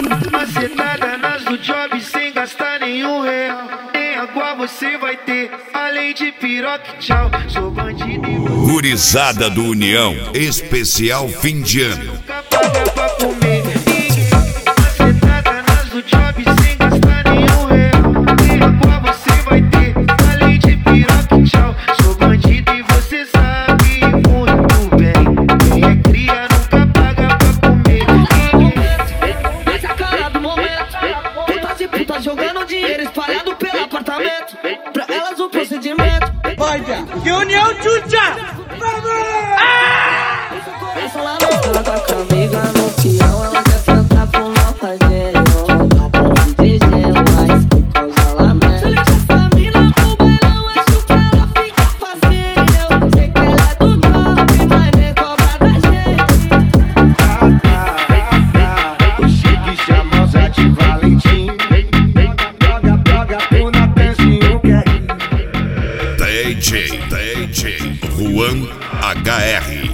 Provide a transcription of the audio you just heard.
Macetada nas do job sem gastar nenhum real. Nem água você vai ter, além de piroca, tchau. Sou bandido e você... Gurizada do União, especial fim de ano. nunca paga pra comer. Macetada nas do job sem gastar nenhum real. Nem água você vai ter, além de piroca, tchau. Sou bandido e você sabe muito bem. Quem é cria nunca paga pra comer. Essa cara do momento, putas e putas jogando dinheiro espalhado pelo apartamento. Pra elas o procedimento. Vai, que união, tchutcha! Essa lá não tá com a amiga no peão. Ela quer sentar com o malfadinho. Tá de gelo, mas que coisa lamenta. Se liga essa mina no bailão, acho que ela fica facinho. Eu sei que ela é do top, mas nem cobra da gente. O chique chama Zé de Valentim. Joga na pezinho que é DJ Juan HR.